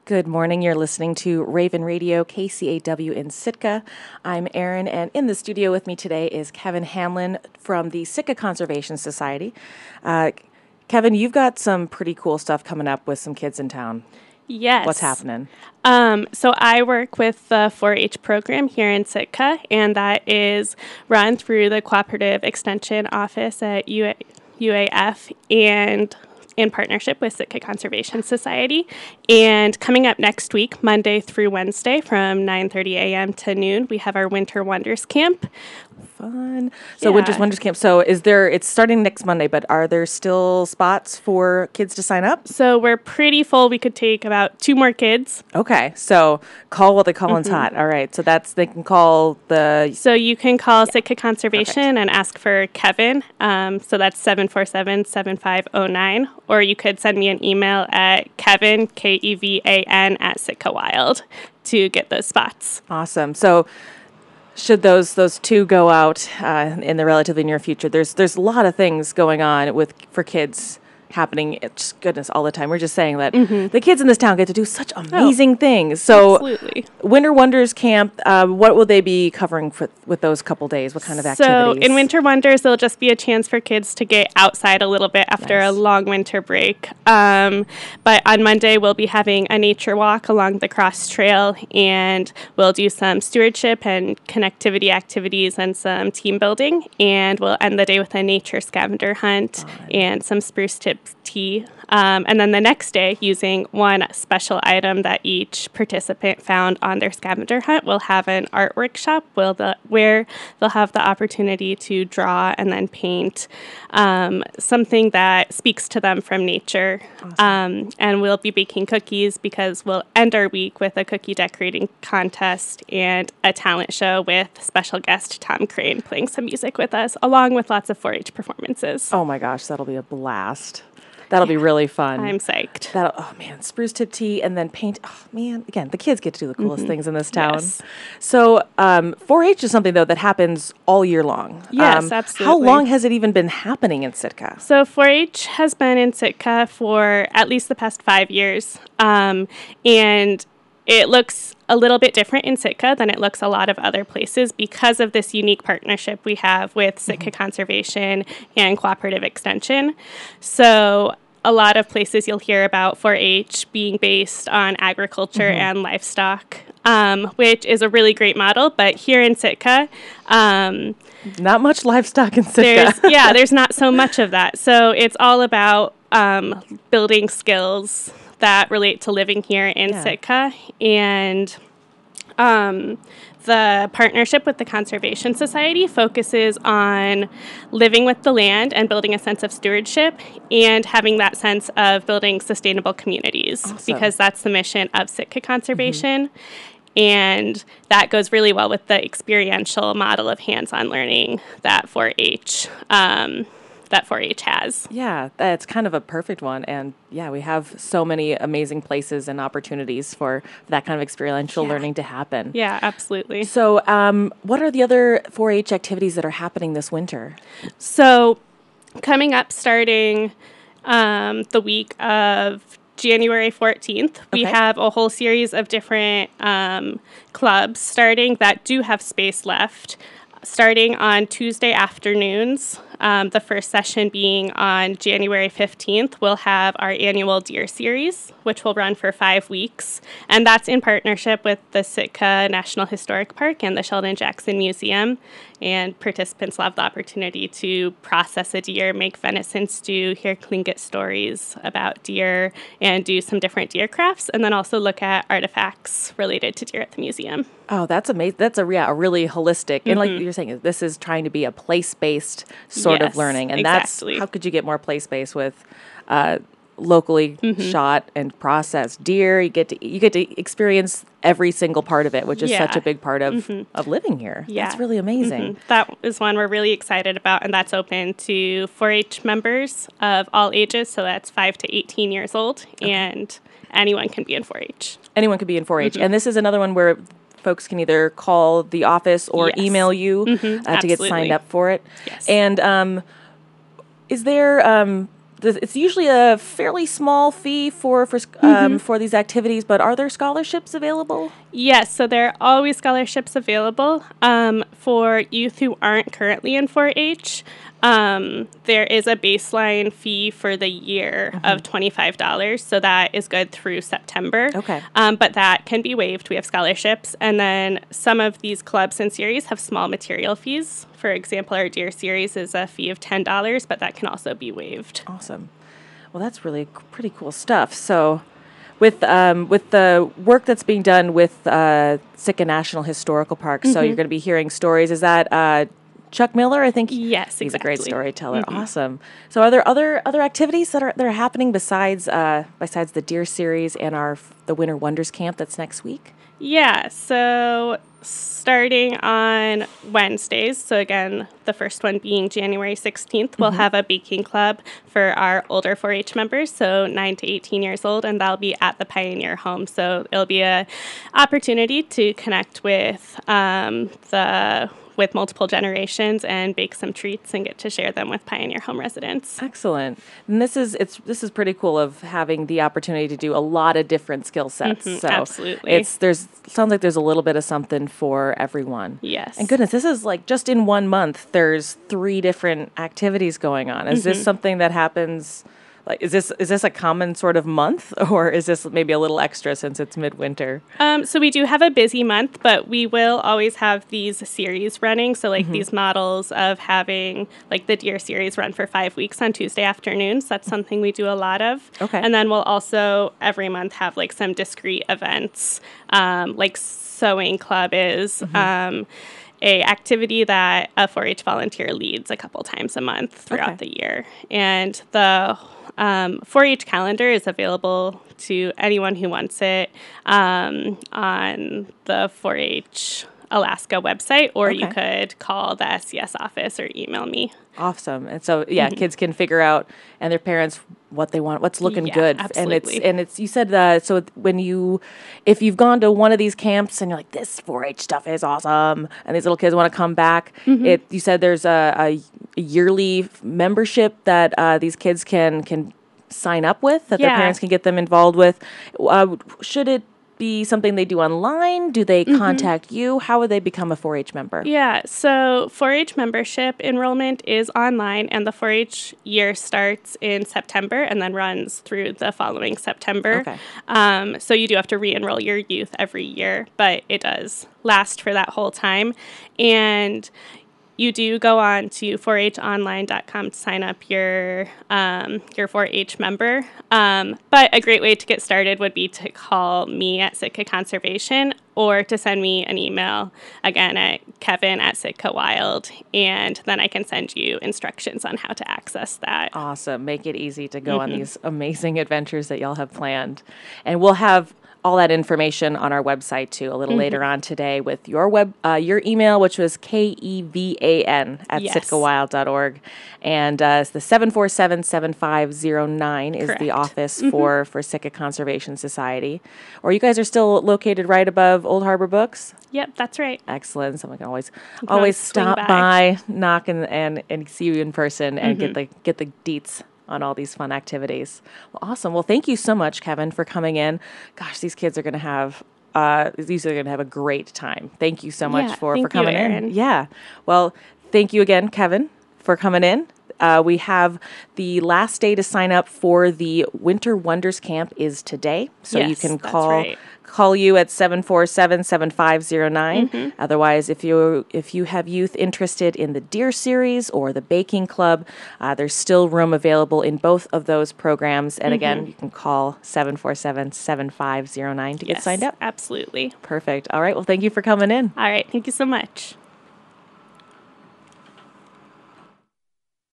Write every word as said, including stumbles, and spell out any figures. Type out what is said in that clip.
Good morning. You're listening to Raven Radio, K C A W in Sitka. I'm Erin, and in the studio with me today is Kevin Hamlin from the Sitka Conservation Society. Uh, Kevin, you've got some pretty cool stuff coming up with some kids in town. Yes. What's happening? Um, so I work with the four H program here in Sitka, and that is run through the Cooperative Extension Office at U A- U A F and in partnership with Sitka Conservation Society. And coming up next week, Monday through Wednesday from nine thirty a.m. to noon, we have our Winter Wonders Camp. Fun. So Yeah. Winter's Wonders Camp. So is there, it's starting next Monday, but are there still spots for kids to sign up? So we're pretty full. We could take about two more kids. Okay. So call what they call mm-hmm. hot. All right. So that's, they can call the... So you can call yeah. Sitka Conservation Perfect. And ask for Kevin. Um, so that's seven four seven, seven five zero nine. Or you could send me an email at Kevin, K E V A N, at Sitka Wild to get those spots. Awesome. So should those those two go out uh, in the relatively near future, there's there's a lot of things going on with for kids happening, it's, goodness, all the time. We're just saying that mm-hmm. the kids in this town get to do such amazing oh, things. So absolutely. Winter Wonders Camp, uh, what will they be covering for, with those couple days? What kind of activities? So in Winter Wonders, there'll just be a chance for kids to get outside a little bit after nice. a long winter break. Um, but on Monday, we'll be having a nature walk along the Cross Trail, and we'll do some stewardship and connectivity activities and some team building. And we'll end the day with a nature scavenger hunt Fun. and some spruce tip tea. Um, and then the next day, using one special item that each participant found on their scavenger hunt, we'll have an art workshop will the, where they'll have the opportunity to draw and then paint um, something that speaks to them from nature. Awesome. Um, and we'll be baking cookies because we'll end our week with a cookie decorating contest and a talent show with special guest Tom Crane playing some music with us, along with lots of four H performances. Oh my gosh, that'll be a blast. That'll yeah. be really fun. I'm psyched. That'll, oh, man, spruce tip tea and then paint. Oh, man, again, the kids get to do the coolest mm-hmm. things in this town. Yes. So um, four H is something, though, that happens all year long. Yes, um, absolutely. How long has it even been happening in Sitka? So four H has been in Sitka for at least the past five years. Um, and it looks a little bit different in Sitka than it looks a lot of other places because of this unique partnership we have with Sitka mm-hmm. Conservation and Cooperative Extension. So a lot of places you'll hear about four H being based on agriculture mm-hmm. and livestock, um, which is a really great model. But here in Sitka, um, not much livestock in Sitka. There's, yeah, there's not so much of that. So it's all about um, building skills that relate to living here in yeah. Sitka. And um, the partnership with the Conservation Society focuses on living with the land and building a sense of stewardship and having that sense of building sustainable communities awesome. because that's the mission of Sitka Conservation. Mm-hmm. And that goes really well with the experiential model of hands-on learning that four H um that four H has. Yeah, that's kind of a perfect one. And yeah, we have so many amazing places and opportunities for that kind of experiential yeah. learning to happen. Yeah, absolutely. So um, what are the other four H activities that are happening this winter? So coming up starting um, the week of January fourteenth, we okay. have a whole series of different um, clubs starting that do have space left. Starting on Tuesday afternoons, um, the first session being on January fifteenth, we'll have our annual Deer Series, which will run for five weeks. And that's in partnership with the Sitka National Historic Park and the Sheldon Jackson Museum. And participants will have the opportunity to process a deer, make venison stew, hear Tlingit stories about deer, and do some different deer crafts, and then also look at artifacts related to deer at the museum. Oh, that's amazing. That's a, yeah, a really holistic, mm-hmm. and like you're saying, this is trying to be a place-based sort yes, of learning. And exactly. that's, how could you get more place-based with uh, locally mm-hmm. shot and processed deer? You get to you get to experience every single part of it, which is yeah. such a big part of, mm-hmm. of living here. Yeah. That's really amazing. Mm-hmm. That is one we're really excited about, and that's open to four H members of all ages, so that's five to eighteen years old, okay. and anyone can be in four H. Anyone can be in four H. Mm-hmm. And this is another one where folks can either call the office or yes. email you mm-hmm. uh, to get signed up for it. Yes. And um, is there... Um, th- it's usually a fairly small fee for for um, mm-hmm. for these activities, but are there scholarships available? Yes, so there are always scholarships available um, for youth who aren't currently in four H. Um, there is a baseline fee for the year mm-hmm. of twenty-five dollars, so that is good through September. Okay. Um, but that can be waived. We have scholarships. And then some of these clubs and series have small material fees. For example, our Deer series is a fee of ten dollars, but that can also be waived. Awesome. Well, that's really c- pretty cool stuff. So with um, with the work that's being done with uh, Sitka National Historical Park, mm-hmm. so you're going to be hearing stories. Is that uh, Chuck Miller? I think yes, he's exactly. a great storyteller. Mm-hmm. Awesome. So are there other other activities that are that are happening besides uh, besides the Deer series and our the Winter Wonders Camp that's next week? Yeah, so starting on Wednesdays, so again, the first one being January sixteenth, mm-hmm. we'll have a baking club for our older four H members, so nine to eighteen years old, and that'll be at the Pioneer Home. So it'll be a opportunity to connect with um, the with multiple generations and bake some treats and get to share them with Pioneer Home residents. Excellent. And this is it's this is pretty cool of having the opportunity to do a lot of different skill sets. Mm-hmm, so absolutely. It's there's sounds like there's a little bit of something for everyone. Yes. And goodness, this is like just in one month there's three different activities going on. Is mm-hmm. this something that happens Like, is this is this a common sort of month, or is this maybe a little extra since it's midwinter? Um, so we do have a busy month, but we will always have these series running. So like mm-hmm. these models of having like the Deer series run for five weeks on Tuesday afternoons. That's something we do a lot of. Okay. And then we'll also every month have like some discrete events, um, like sewing club is. Mm-hmm. Um, a activity that a four H volunteer leads a couple times a month throughout okay. the year. And the um, four H calendar is available to anyone who wants it um, on the four H Alaska website, or okay. you could call the S C S office or email me. Awesome. And so, yeah, mm-hmm. kids can figure out, and their parents, what they want, what's looking yeah, good. Absolutely. And it's, and it's, you said that, so when you, if you've gone to one of these camps and you're like, this four H stuff is awesome, and these little kids want to come back, mm-hmm. it, you said there's a, a, a yearly membership that uh, these kids can, can sign up with, that yeah. their parents can get them involved with. Uh, should it be something they do online? Do they mm-hmm. contact you? How would they become a four H member? Yeah, so four H membership enrollment is online, and the four H year starts in September and then runs through the following September. Okay. Um, so you do have to re-enroll your youth every year, but it does last for that whole time. And you do go on to four H online dot com to sign up your um, your four H member. Um, but a great way to get started would be to call me at Sitka Conservation, or to send me an email, again, at Kevin at Sitka Wild, and then I can send you instructions on how to access that. Awesome. Make it easy to go mm-hmm. on these amazing adventures that y'all have planned. And we'll have all that information on our website too a little mm-hmm. later on today with your web uh, your email, which was K E V A N at yes. sitka wild dot org, and uh, it's the seven four seven, seven five zero nine is Correct. the office mm-hmm. for for Sitka Conservation Society. Or you guys are still located right above Old Harbor Books? Yep, that's right. Excellent. Someone can always can always stop by. by, knock and, and and see you in person and mm-hmm. get the get the deets on all these fun activities. Well, awesome. Well, thank you so much, Kevin, for coming in. Gosh, these kids are going to have uh, these are going to have a great time. Thank you so much yeah, for, thank for coming you, in. Erin. Yeah. Well, thank you again, Kevin, for coming in. Uh, we have the last day to sign up for the Winter Wonders Camp is today. So yes, you can that's call right. call you at seven four seven, seven five zero nine. Mm-hmm. Otherwise, if you if you have youth interested in the Deer series or the Baking Club, uh, there's still room available in both of those programs. And mm-hmm. again, you can call seven four seven, seven five zero nine to yes, get signed up. Absolutely. Perfect. All right. Well, thank you for coming in. All right. Thank you so much.